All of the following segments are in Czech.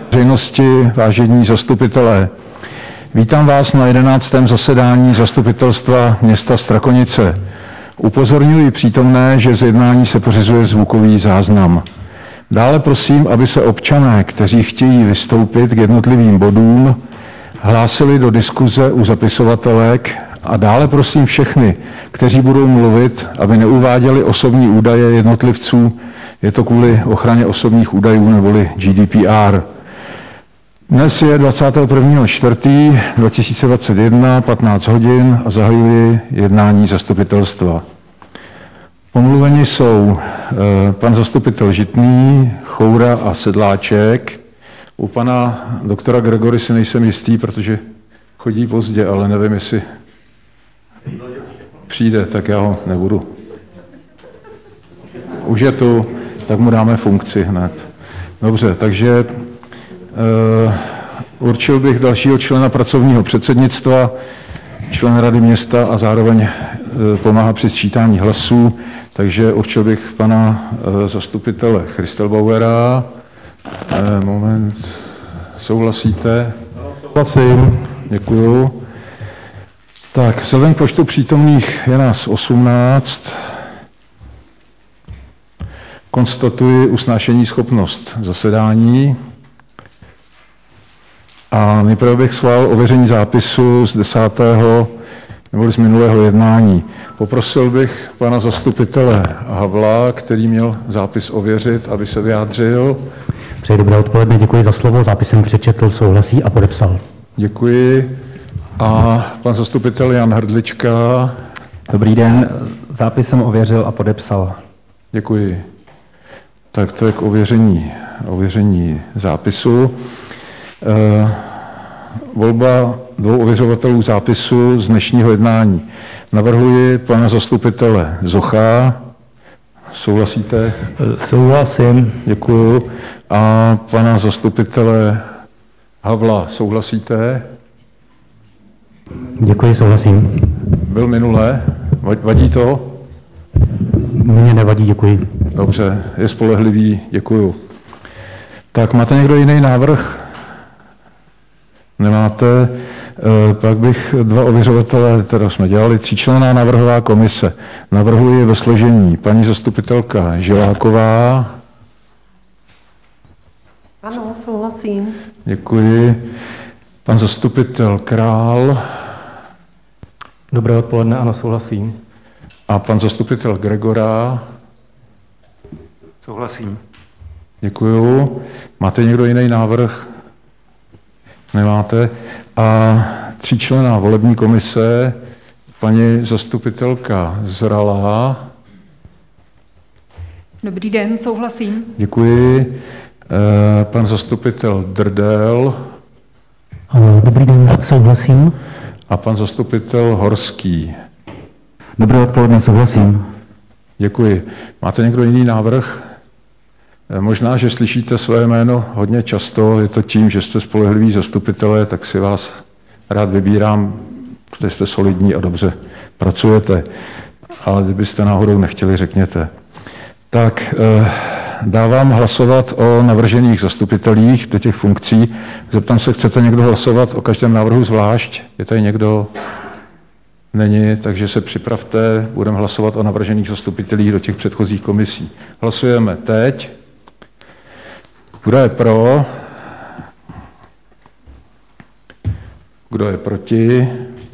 Veřejnosti, vážení zastupitelé, vítám vás na 11. zasedání zastupitelstva města Strakonice. Upozorňuji přítomné, že z jednání se pořizuje zvukový záznam. Dále prosím, aby se občané, kteří chtějí vystoupit k jednotlivým bodům, hlásili do diskuze u zapisovatelek a dále prosím všechny, kteří budou mluvit, aby neuváděli osobní údaje jednotlivců, je to kvůli ochraně osobních údajů neboli GDPR. Dnes je 21.4.2021, 15 hodin a zahajuji jednání zastupitelstva. Omluveni jsou pan zastupitel Žitný, Choura a Sedláček. U pana doktora Gregory si nejsem jistý, protože chodí pozdě, ale nevím, jestli přijde, tak já ho nebudu. Už je tu, tak mu dáme funkci hned. Dobře, takže určil bych dalšího člena pracovního předsednictva, člen rady města a zároveň pomáhá při sčítání hlasů, takže určil bych pana zastupitele Christelbauera. Moment, souhlasíte? Souhlasím. Děkuju. Tak, vzhledem k počtu přítomných je nás 18. Konstatuji usnášení schopnost zasedání. A nejprve bych schválil ověření zápisu z 10. nebo z minulého jednání. Poprosil bych pana zastupitele Havla, který měl zápis ověřit, aby se vyjádřil. Přeji dobré odpoledne, děkuji za slovo. Zápisem přečetl, souhlasí a podepsal. Děkuji. A pan zastupitel Jan Hrdlička. Dobrý den, zápis jsem ověřil a podepsal. Děkuji. Tak to je k ověření zápisu. Volba dvou ověřovatelů zápisu z dnešního jednání. Navrhuji pana zastupitele Zocha. Souhlasíte? Souhlasím. Děkuju. A pana zastupitele Havla. Souhlasíte? Děkuji, souhlasím. Byl minule? Vadí to? Mně nevadí, děkuji. Dobře, je spolehlivý, děkuju. Tak máte někdo jiný návrh? Nemáte, pak bych dva ověřovatele, teda jsme dělali 3členná návrhová komise. Navrhuji ve složení paní zastupitelka Žiláková. Ano, souhlasím. Děkuji. Pan zastupitel Král. Dobré odpoledne, ano, souhlasím. A pan zastupitel Gregora. Souhlasím. Děkuju. Máte někdo jiný návrh? Nemáte. A 3členná volební komise, paní zastupitelka Zralá. Dobrý den, souhlasím. Děkuji. Pan zastupitel Drdel. Dobrý den, souhlasím. A pan zastupitel Horský. Dobré odpoledne, souhlasím. Děkuji. Máte někdo jiný návrh? Možná, že slyšíte své jméno hodně často, je to tím, že jste spolehliví zastupitelé, tak si vás rád vybírám, protože jste solidní a dobře pracujete. Ale kdybyste náhodou nechtěli, řekněte. Tak dávám hlasovat o navržených zastupitelích do těch funkcí. Zeptám se, chcete někdo hlasovat o každém návrhu zvlášť? Je tady někdo? Není, takže se připravte, budeme hlasovat o navržených zastupitelích do těch předchozích komisí. Hlasujeme teď. Kdo je pro? Kdo je proti?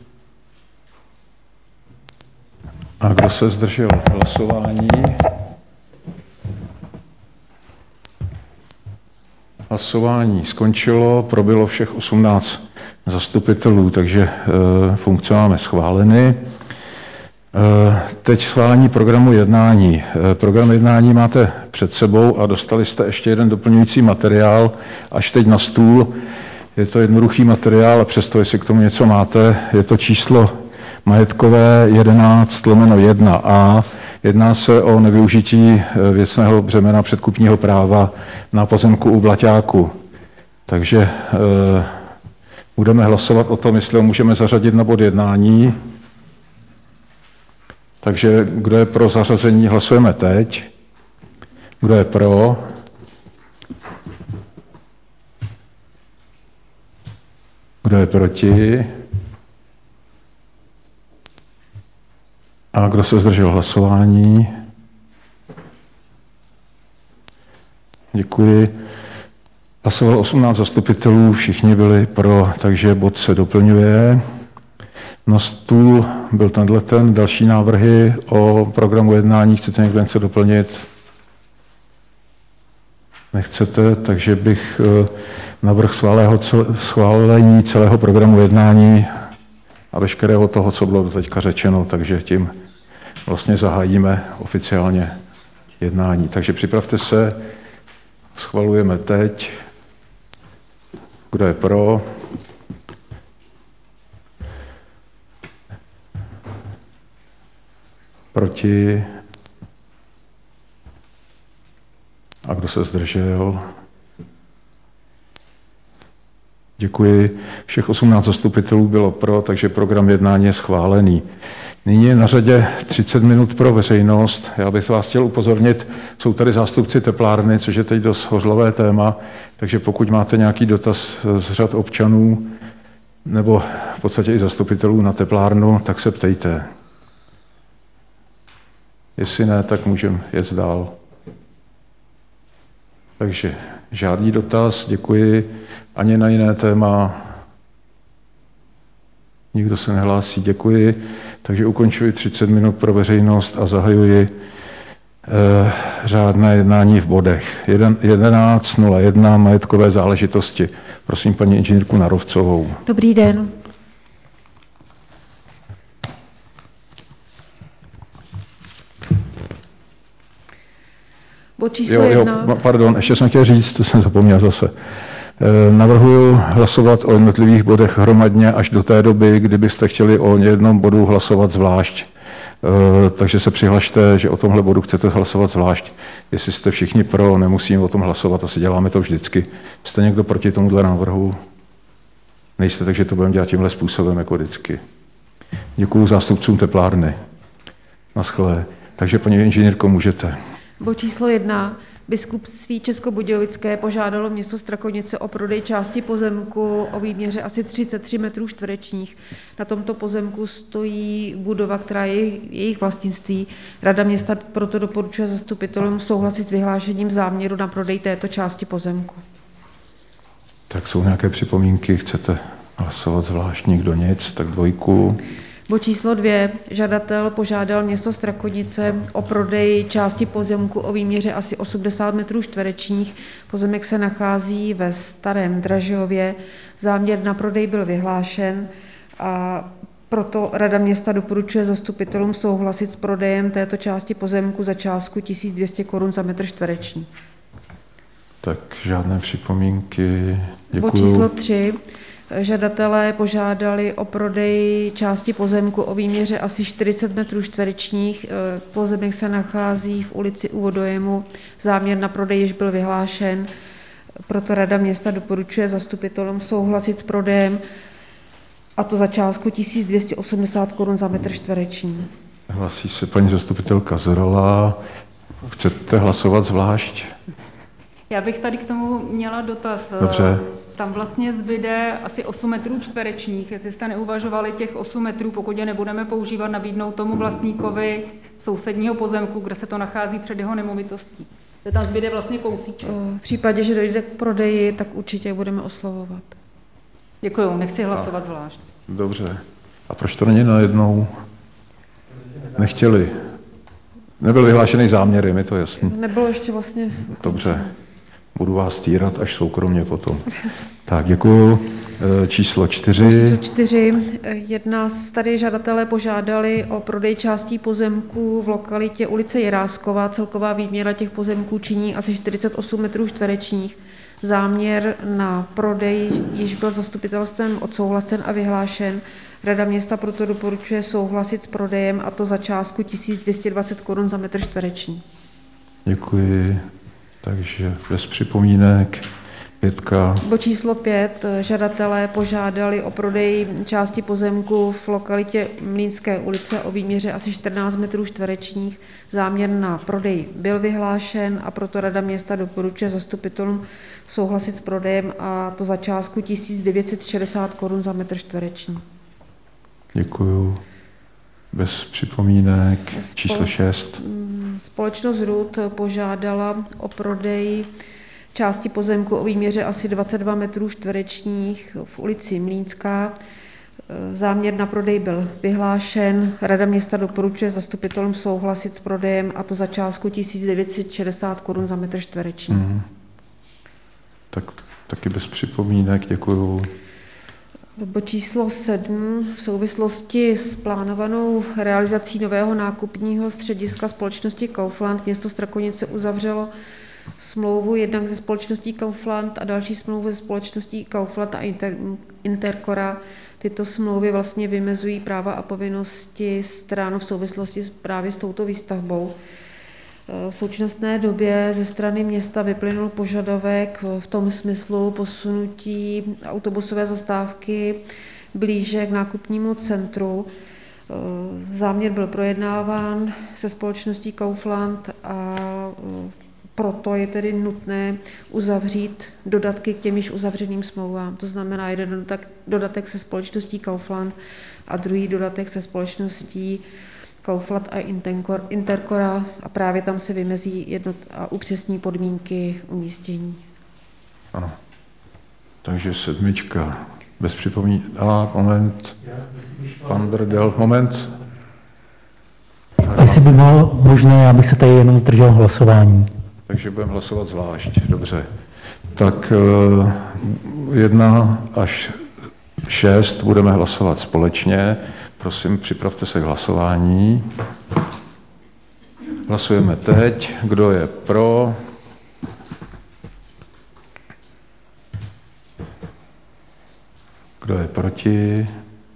A kdo se zdržel hlasování? Hlasování skončilo, probilo všech 18 zastupitelů, takže funkce máme schváleny. Teď schválení programu jednání. Program jednání máte před sebou a dostali jste ještě jeden doplňující materiál až teď na stůl. Je to jednoduchý materiál a přesto, jestli k tomu něco máte, je to číslo majetkové 11/1a. Jedná se o nevyužití věcného břemena předkupního práva na pozemku u Blaťáku. Takže budeme hlasovat o tom, jestli ho můžeme zařadit na bod jednání. Takže kdo je pro zařazení, hlasujeme teď. Kdo je pro? Kdo je proti? A kdo se zdržel hlasování? Děkuji. Hlasovalo 18 zastupitelů, všichni byli pro, takže bod se doplňuje. Na stůl byl ten další návrhy o programu jednání. Chcete někdo něco doplnit? Nechcete, takže bych navrhl schválení celého programu jednání a veškerého toho, co bylo teďka řečeno, takže tím vlastně zahájíme oficiálně jednání. Takže připravte se, schvalujeme teď. Kdo je pro? Proti? A kdo se zdržel? Děkuji. Všech 18 zastupitelů bylo pro, takže program jednání je schválený. Nyní je na řadě 30 minut pro veřejnost. Já bych vás chtěl upozornit, jsou tady zástupci teplárny, což je teď dost hořlavé téma, takže pokud máte nějaký dotaz z řad občanů nebo v podstatě i zastupitelů na teplárnu, tak se ptejte. Jestli ne, tak můžeme jet dál. Takže žádný dotaz, děkuji. Ani na jiné téma nikdo se nehlásí, děkuji. Takže ukončuji 30 minut pro veřejnost a zahajuji řádné jednání v bodech. 11.01 majetkové záležitosti. Prosím paní inženýrku Narovcovou. Dobrý den. Bod číslo 1. Pardon, ještě jsem chtěl říct, to jsem zapomněl zase. Navrhuji hlasovat o jednotlivých bodech hromadně až do té doby, kdybyste chtěli o jednom bodu hlasovat zvlášť. Takže se přihlašte, že o tomhle bodu chcete hlasovat zvlášť. Jestli jste všichni pro, nemusíme o tom hlasovat, asi děláme to vždycky. Jste někdo proti tomuhle návrhu? Nejste, takže to budeme dělat tímhle způsobem jako vždycky. Děkuju zástupcům teplárny. Naschle. Takže paní inženýrko, můžete. Bod číslo 1. Biskupství Českobudějovické požádalo město Strakonice o prodej části pozemku o výměře asi 33 metrů čtverečních. Na tomto pozemku stojí budova, která je jejich vlastnictví. Rada města proto doporučuje zastupitelům souhlasit s vyhlášením záměru na prodej této části pozemku. Tak jsou nějaké připomínky, chcete hlasovat zvlášť, nikdo nic, tak 2. Bod číslo 2. Žadatel požádal město Strakonice o prodej části pozemku o výměře asi 80 metrů čtverečních. Pozemek se nachází ve Starém Dražově. Záměr na prodej byl vyhlášen a proto Rada města doporučuje zastupitelům souhlasit s prodejem této části pozemku za částku 1200 Kč za metr čtvereční. Tak žádné připomínky. Děkuju. Bod číslo 3. Žadatelé požádali o prodej části pozemku o výměře asi 40 metrů čtverečních. Pozemek se nachází v ulici u Vodojemu. Záměr na prodej již byl vyhlášen, proto Rada města doporučuje zastupitelům souhlasit s prodejem, a to za částku 1280 Kč za metr čtvereční. Hlasí se paní zastupitelka Zralá. Chcete hlasovat zvlášť? Já bych tady k tomu měla dotaz. Dobře. Tam vlastně zbyde asi 8 metrů čtverečních. Jestli jste neuvažovali těch 8 metrů, pokud je nebudeme používat, nabídnout tomu vlastníkovi sousedního pozemku, kde se to nachází před jeho nemovitostí. To tam zbyde vlastně kousíček. V případě, že dojde k prodeji, tak určitě budeme oslovovat. Děkuju, nechci hlasovat zvlášť. Dobře. A proč to není najednou? Nechtěli. Nebyl vyhlášený záměr, je mi to jasný. Nebylo ještě vlastně. Dobře. Budu vás týrat až soukromně potom. Tak, děkuju. Číslo 4. 4. Tady žadatelé požádali o prodej částí pozemků v lokalitě ulice Jiráskova. Celková výměra těch pozemků činí asi 48 metrů čtverečních. Záměr na prodej již byl zastupitelstvem odsouhlasen a vyhlášen. Rada města proto doporučuje souhlasit s prodejem, a to za částku 1220 Kč za metr čtvereční. Děkuji. Takže bez připomínek. 5. Bod číslo 5. Žadatelé požádali o prodej části pozemku v lokalitě Mlýnské ulice o výměře asi 14 metrů čtverečních. Záměr na prodej byl vyhlášen a proto Rada města doporučuje zastupitelům souhlasit s prodejem, a to za částku 1960 korun za metr čtvereční. Děkuju. Bez připomínek. Číslo 6. Společnost RUD požádala o prodej části pozemku o výměře asi 22 metrů čtverečních v ulici Mlýnská. Záměr na prodej byl vyhlášen. Rada města doporučuje zastupitelům souhlasit s prodejem, a to za částku 1960 korun za metr čtvereční. Tak, taky bez připomínek, děkuju. Bod číslo 7. V souvislosti s plánovanou realizací nového nákupního střediska společnosti Kaufland město Strakonice uzavřelo smlouvu jednak se společností Kaufland a další smlouvu se společností Kaufland a Intercora. Tyto smlouvy vlastně vymezují práva a povinnosti stran v souvislosti právě s touto výstavbou. V současné době ze strany města vyplynul požadavek v tom smyslu posunutí autobusové zastávky blíže k nákupnímu centru. Záměr byl projednáván se společností Kaufland a proto je tedy nutné uzavřít dodatky k těm již uzavřeným smlouvám. To znamená jeden dodatek se společností Kaufland a druhý dodatek se společností Kaufland a Intercora, a právě tam se vymezí a upřesní podmínky umístění. Ano. Takže 7. Bez připomínek. Moment. Pan Drdel, moment. Asi by bylo možné, abych se tady jenom držel hlasování. Takže budeme hlasovat zvlášť. Dobře. Tak 1 až 6 budeme hlasovat společně. Prosím, připravte se k hlasování. Hlasujeme teď. Kdo je pro? Kdo je proti?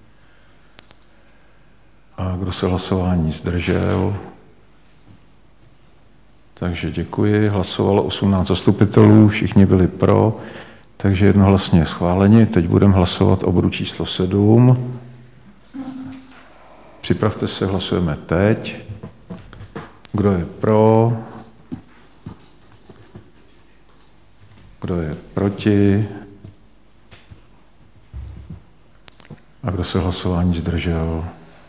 A kdo se hlasování zdržel? Takže děkuji. Hlasovalo 18 zastupitelů, všichni byli pro, takže jednohlasně schváleni. Teď budeme hlasovat o bodu číslo 7. Připravte se, hlasujeme teď. Kdo je pro? Kdo je proti? A kdo se hlasování zdržel?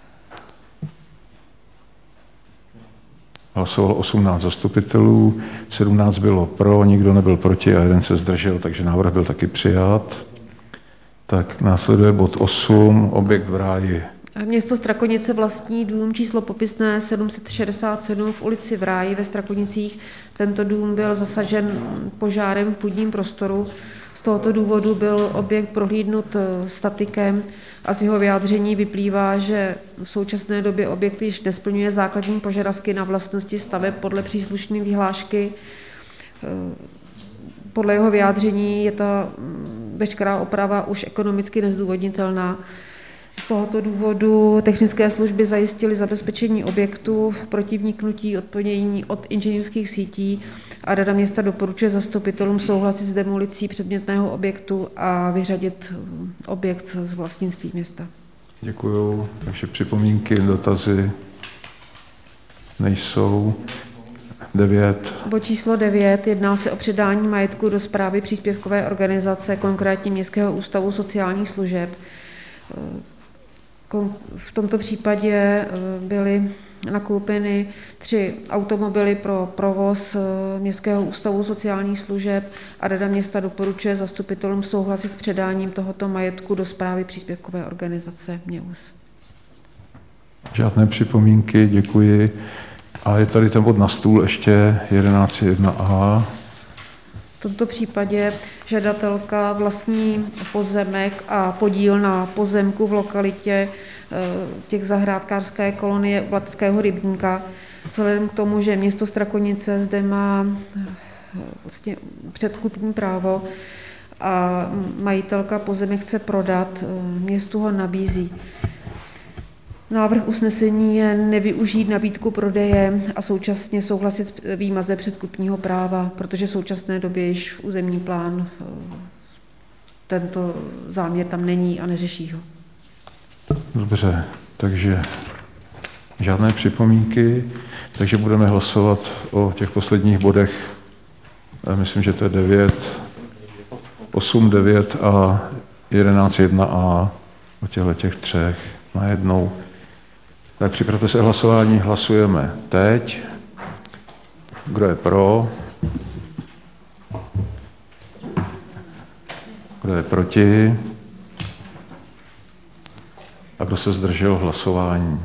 Hlasovalo 18 zastupitelů, 17 bylo pro, nikdo nebyl proti a 1 se zdržel, takže návrh byl taky přijat. Tak následuje bod 8, objekt v Ráji. Město Strakonice vlastní dům číslo popisné 767 v ulici v Ráji ve Strakonicích. Tento dům byl zasažen požárem v půdním prostoru. Z tohoto důvodu byl objekt prohlídnut statikem a z jeho vyjádření vyplývá, že v současné době objekt již nesplňuje základní požadavky na vlastnosti staveb podle příslušné vyhlášky. Podle jeho vyjádření je ta veškerá oprava už ekonomicky nezdůvodnitelná. Z tohoto důvodu technické služby zajistily zabezpečení objektu proti vniknutí odpojení od inženýrských sítí a Rada města doporučuje zastupitelům souhlasit s demolicí předmětného objektu a vyřadit objekt z vlastnictví města. Děkuju. Takže připomínky, dotazy nejsou. 9. Bod číslo 9. Jedná se o předání majetku do správy příspěvkové organizace, konkrétně Městského ústavu sociálních služeb. V tomto případě byly nakoupeny 3 automobily pro provoz Městského ústavu sociálních služeb a Rada města doporučuje zastupitelům souhlasit s předáním tohoto majetku do správy příspěvkové organizace MEUS. Žádné připomínky, děkuji. A je tady ten bod na stůl ještě 11.1a. V tomto případě žadatelka vlastní pozemek a podíl na pozemku v lokalitě těch zahrádkářské kolonie Blackého rybníka. Vzhledem k tomu, že město Strakonice zde má vlastně předkupní právo a majitelka pozemek chce prodat, městu ho nabízí. Návrh usnesení je nevyužít nabídku prodeje a současně souhlasit s výmazem předkupního práva, protože v současné době již územní plán tento záměr tam není a neřeší ho. Dobře, takže žádné připomínky, takže budeme hlasovat o těch posledních bodech. Myslím, že to je 9, 8, 9 a 11, 1a o těch třech najednou. Tak připravte se hlasování, hlasujeme teď. Kdo je pro? Kdo je proti? A kdo se zdržel hlasování?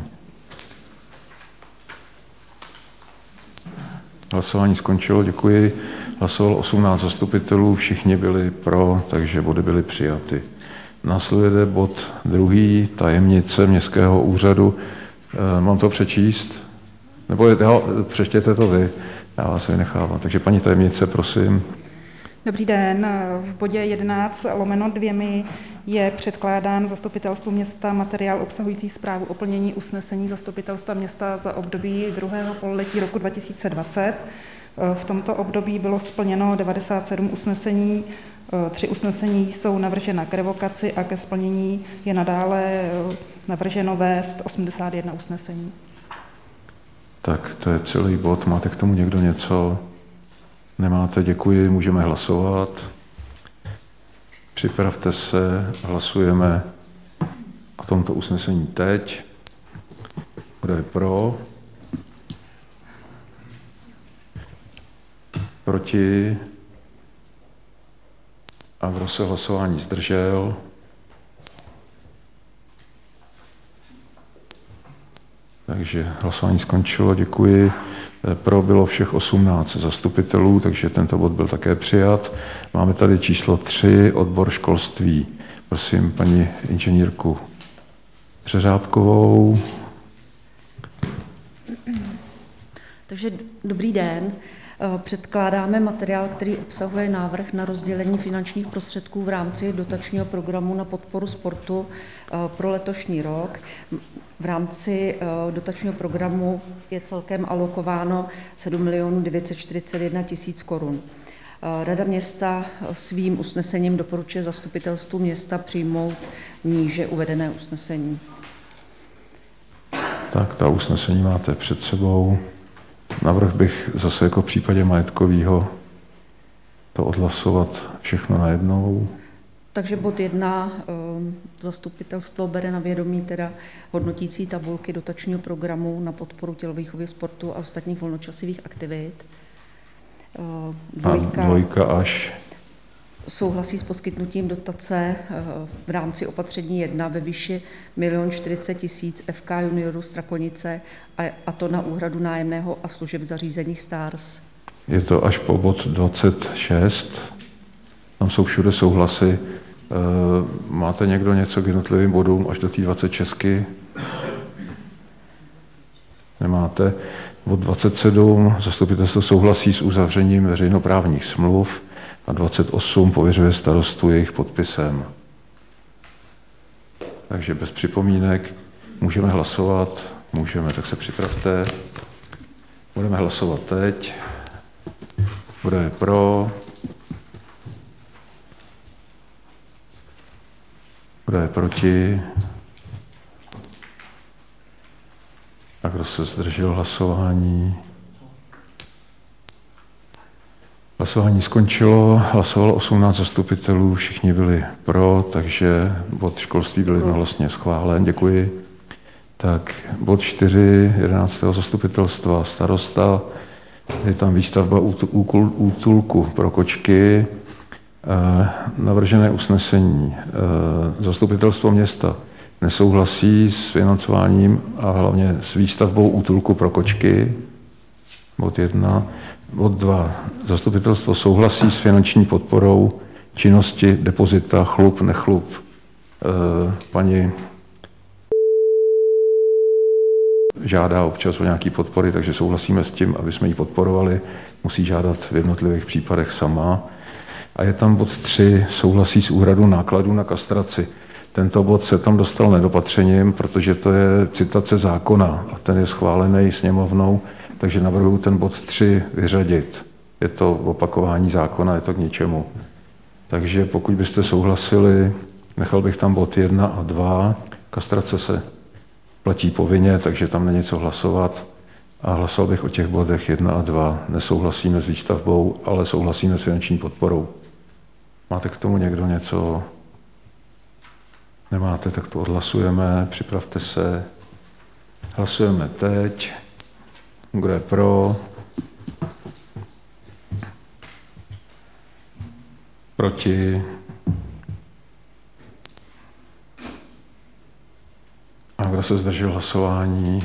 Hlasování skončilo, děkuji. Hlasovalo 18 zastupitelů, všichni byli pro, takže body byly přijaty. Následuje bod 2, tajemnice Městského úřadu. Mám to přečíst? Nebo přečtěte to vy, já vás vynechávám. Takže paní tajemnice, prosím. Dobrý den. V bodě 11/2 je předkládán zastupitelstvu města materiál obsahující zprávu o plnění usnesení zastupitelstva města za období druhého pololetí roku 2020. V tomto období bylo splněno 97 usnesení, 3 usnesení jsou navržena k revokaci a ke splnění je nadále navrženo vést 81 usnesení. Tak to je celý bod. Máte k tomu někdo něco? Nemáte, děkuji, můžeme hlasovat. Připravte se, hlasujeme o tomto usnesení teď. Kdo je pro? Proti? A kdo se hlasování zdržel? Takže hlasování skončilo, děkuji. Pro bylo všech 18 zastupitelů, takže tento bod byl také přijat. Máme tady číslo 3, odbor školství. Prosím paní inženýrku Řeřábkovou. Takže dobrý den. Předkládáme materiál, který obsahuje návrh na rozdělení finančních prostředků v rámci dotačního programu na podporu sportu pro letošní rok. V rámci dotačního programu je celkem alokováno 7 941 000 korun. Rada města svým usnesením doporučuje zastupitelstvu města přijmout níže uvedené usnesení. Tak, ta usnesení máte před sebou. Navrhl bych zase jako v případě majetkového to odhlasovat všechno najednou. Takže bod 1, zastupitelstvo bere na vědomí teda hodnotící tabulky dotačního programu na podporu tělovýchovy, sportu a ostatních volnočasových aktivit. Dvojka až. Souhlasí s poskytnutím dotace v rámci opatření 1 ve výši 1 040 000 FK juniorů Strakonice a to na úhradu nájemného a služeb v zařízeních STARS. Je to až po bod 26. Tam jsou všude souhlasy. Máte někdo něco k jednotlivým bodům až do té 26? Nemáte. Bod 27. Zastupitelstvo souhlasí s uzavřením veřejnoprávních smluv a 28 pověřuje starostu jejich podpisem. Takže bez připomínek můžeme hlasovat. Můžeme, tak se připravte. Budeme hlasovat teď. Kdo je pro? Kdo je proti? A kdo se zdržel hlasování? Hlasování skončilo, hlasovalo 18 zastupitelů, všichni byli pro, takže bod školství byl jednohlasně schválen, děkuji. Tak bod 4, 11. zastupitelstva starosta, je tam výstavba útulku pro kočky, navržené usnesení. Zastupitelstvo města nesouhlasí s financováním a hlavně s výstavbou útulku pro kočky. Bod 1. Bod 2. Zastupitelstvo souhlasí s finanční podporou činnosti depozita chlup, nechlup. Paní žádá občas o nějaké podpory, takže souhlasíme s tím, aby jsme ji podporovali. Musí žádat v jednotlivých případech sama. A je tam bod 3. Souhlasí s úhradou nákladů na kastraci. Tento bod se tam dostal nedopatřením, protože to je citace zákona a ten je schválený sněmovnou, takže navrhuji ten bod 3 vyřadit. Je to opakování zákona, je to k ničemu. Takže pokud byste souhlasili, nechal bych tam bod 1 a 2. Kastrace se platí povinně, takže tam není co hlasovat. A hlasoval bych o těch bodech 1 a 2. Nesouhlasíme s výstavbou, ale souhlasíme s finanční podporou. Máte k tomu někdo něco? Nemáte, tak to odhlasujeme. Připravte se. Hlasujeme teď. Kdo je pro? Proti? A kdo se zdržel hlasování?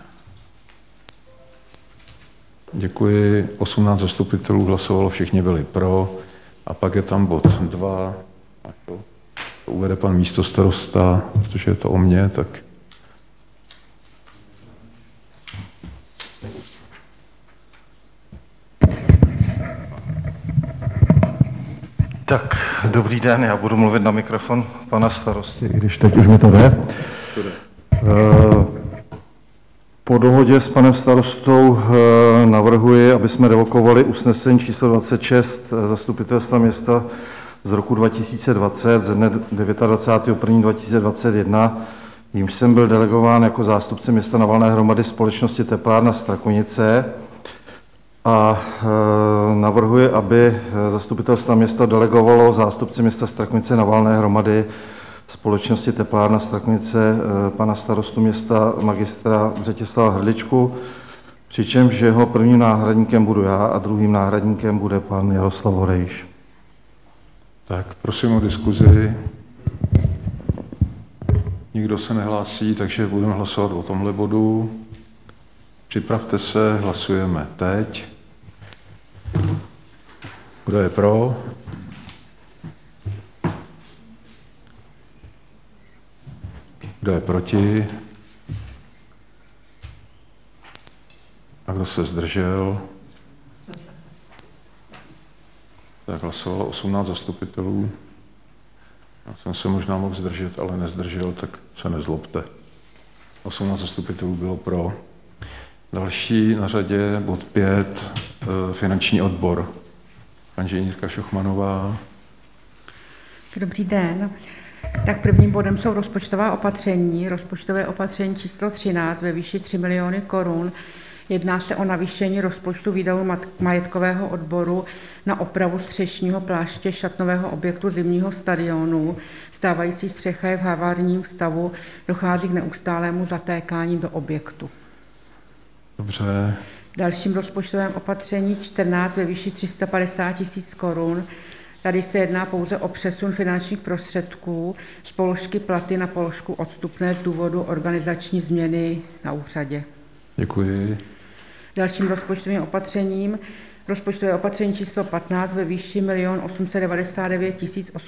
Děkuji. 18 zastupitelů hlasovalo, všichni byli pro. A pak je tam bod 2. A to uvede pan místostarosta, protože je to o mně, tak... Tak, dobrý den, já budu mluvit na mikrofon pana starosty, i když Teď už mi to jde. Po dohodě s panem starostou navrhuji, aby jsme revokovali usnesení číslo 26 zastupitelstva města z roku 2020 ze dne 29.1.2021, jímž jsem byl delegován jako zástupce města na valné hromady společnosti Teplárna Strakonice a navrhuji, aby zastupitelstvo města delegovalo zástupce města Strakonice na valné hromady společnosti Teplárna Strakonice pana starostu města magistra Břetislava Hrdličku, přičemž jeho prvním náhradníkem budu já a druhým náhradníkem bude pan Jaroslav Horejš. Tak, prosím o diskuzi. Nikdo se nehlásí, takže budeme hlasovat o tomhle bodu. Připravte se, hlasujeme teď. Kdo je pro? Kdo je proti? A kdo se zdržel? Tak hlasovalo 18 zastupitelů. Já jsem se možná mohl zdržet, ale nezdržel, tak se nezlobte. 18 zastupitelů bylo pro. Další na řadě bod 5, finanční odbor. Inženýrka Šochmanová. Dobrý den. Tak prvním bodem jsou rozpočtová opatření. Rozpočtové opatření číslo 13 ve výši 3 miliony korun. Jedná se o navýšení rozpočtu výdajů majetkového odboru na opravu střešního pláště šatnového objektu zimního stadionu. Stávající střecha je v havarijním stavu, dochází k neustálému zatékání do objektu. Dobře. Dalším rozpočtovém opatření 14 ve výši 350 000 korun. Tady se jedná pouze o přesun finančních prostředků z položky platy na položku odstupné z důvodu organizační změny na úřadě. Děkuji. Dalším rozpočtovým opatřením rozpočtové opatření číslo 15 ve výši 1 899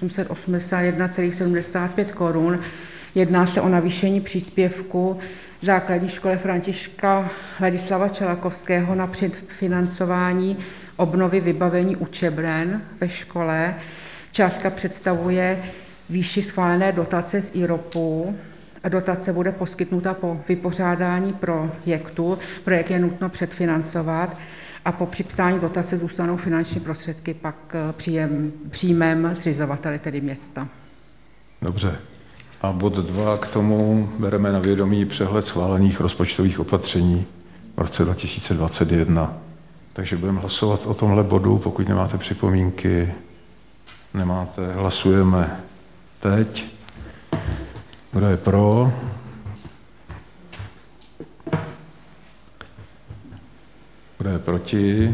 881,75 korun. Jedná se o navýšení příspěvku základní škole Františka Ladislava Čelakovského na předfinancování obnovy vybavení učebren ve škole. Částka představuje výši schválené dotace z IROPu. Dotace bude poskytnuta po vypořádání projektu. Projekt je nutno předfinancovat a po připsání dotace zůstanou finanční prostředky pak příjmem zřizovatele, tedy města. Dobře. A bod 2 k tomu bereme na vědomí přehled schválených rozpočtových opatření v roce 2021. Takže budeme hlasovat o tomhle bodu, pokud nemáte připomínky. Nemáte, hlasujeme teď. Kdo je pro? Kdo je proti?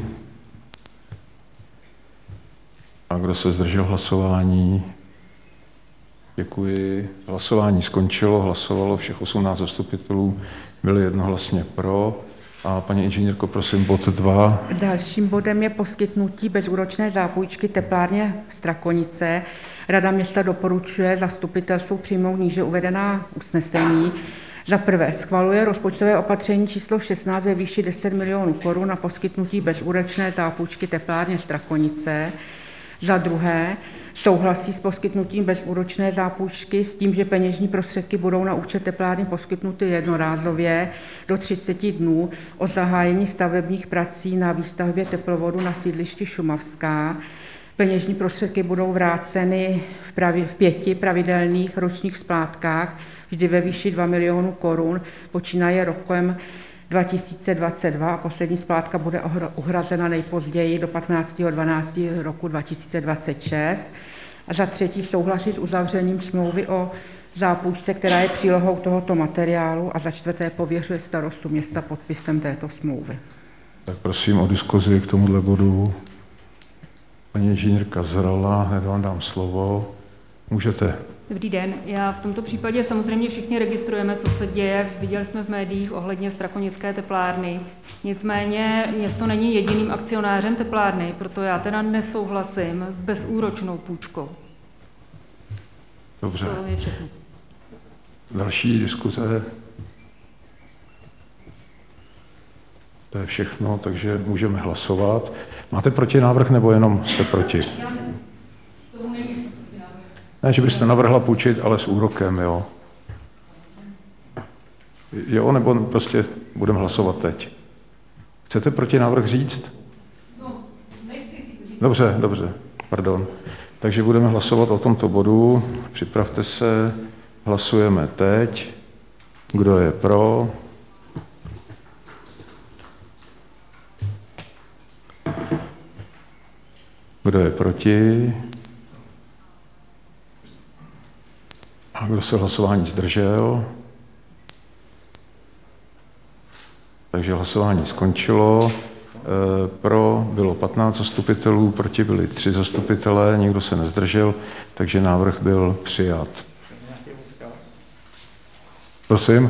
A kdo se zdržel hlasování? Děkuji. Hlasování skončilo, hlasovalo všech 18 zastupitelů, byli jednohlasně pro. A paní inženýrko, prosím, bod 2. Dalším bodem je poskytnutí bezúročné zápůjčky teplárně Strakonice. Rada města doporučuje zastupitelstvu přijmout níže uvedená usnesení. Za prvé schvaluje rozpočtové opatření číslo 16 ve výši 10 milionů korun na poskytnutí bezúročné zápůjčky teplárně Strakonice. Za druhé, souhlasí s poskytnutím bezúročné zápůjčky s tím, že peněžní prostředky budou na účet teplárny poskytnuty jednorázově do 30 dnů od zahájení stavebních prací na výstavbě teplovodu na sídlišti Šumavská. Peněžní prostředky budou vráceny v 5 pravidelných ročních splátkách, vždy ve výši 2 milionů korun, počínaje rokem 2022 a poslední splátka bude uhrazena nejpozději do 15.12. roku 2026. A za třetí souhlasí s uzavřením smlouvy o zápůjčce, která je přílohou tohoto materiálu, a za čtvrté pověřuje starostu města podpisem této smlouvy. Tak prosím o diskuzi k tomuhle bodu. Paní inženýrka Zrala, hned vám dám slovo. Můžete. Dobrý den. Já v tomto případě samozřejmě všichni registrujeme, co se děje. Viděli jsme v médiích ohledně strakonické teplárny. Nicméně město není jediným akcionářem teplárny, proto já teda nesouhlasím s bezúročnou půjčkou. Dobře. To je všechno. Další diskuze. To je všechno, takže můžeme hlasovat. Máte protinávrh nebo jenom jste proti? Ne, že byste navrhla půjčit, ale s úrokem, jo? Jo, nebo prostě budeme hlasovat teď? Chcete protinávrh říct? Dobře, pardon. Takže budeme hlasovat o tomto bodu. Připravte se, hlasujeme teď. Kdo je pro? Kdo je proti? A kdo se hlasování zdržel? Takže hlasování skončilo. Pro bylo 15 zastupitelů, proti byli 3 zastupitelé, nikdo se nezdržel, takže návrh byl přijat. Prosím?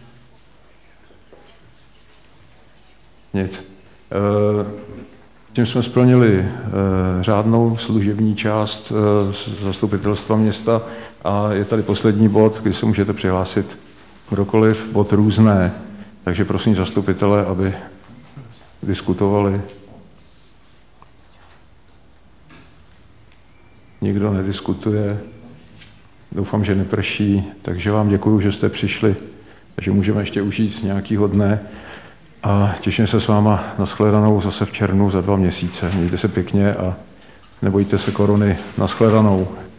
Nic. Tím jsme splnili řádnou služební část zastupitelstva města a je tady poslední bod, kdy se můžete přihlásit kdokoliv, bod různé. Takže prosím zastupitele, aby diskutovali. Nikdo nediskutuje. Doufám, že neprší, takže vám děkuju, že jste přišli, takže můžeme ještě užít nějakýho dne a těším se s váma na shledanou zase v červnu za 2 měsíce. Mějte se pěkně a nebojte se korony. Na shledanou.